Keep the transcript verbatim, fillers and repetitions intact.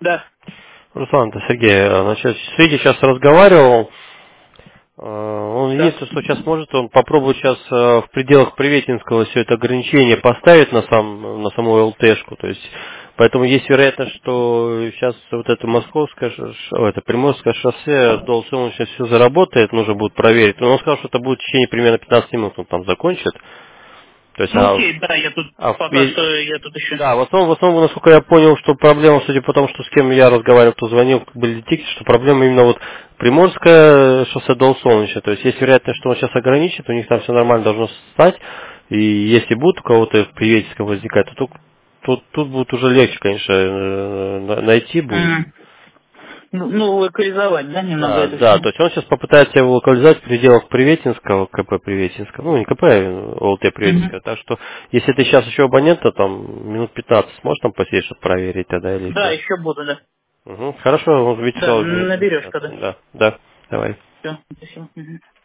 Да. Руслан, это Сергей. Значит, с Витей сейчас разговаривал. Э, Он Да. единственное, что сейчас может, он попробует сейчас э, в пределах Приветинского все это ограничение поставить на, сам, на саму ЛТшку. То есть, поэтому есть вероятность, что сейчас вот это московское, ш- ш- это приморское шоссе до солнечного все заработает, нужно будет проверить. Но он сказал, что это будет в течение примерно пятнадцати минут, он там закончит. То есть, Ну а, окей, да, я тут а в пока пе- что я тут еще. да, в основном, в основном, насколько я понял, что проблема, судя по тому, что с кем я разговаривал, кто звонил, были тикеты, что проблема именно вот Приморское шоссе до Солнечное. То есть есть вероятность, что он сейчас ограничит, у них там все нормально должно стать. И если будут у кого-то в Приветском возникать, то тут, тут, тут будет уже легче, конечно, э, на- найти будет. М. Ну, ну, локализовать, да, немного Да, это да, все. то есть он сейчас попытается его локализовать в пределах Приветинского, КП Приветинского, ну не КП, а ОЛТ Приветинского. Так что, если ты сейчас еще абонента, там, минут пятнадцать сможешь там посидеть, чтобы проверить тогда или Да, все? еще буду, да. Угу. Хорошо, он ведь Да, сказал минут наберешь пятьдесят. когда. Да, да, давай. Все, спасибо. Мгм.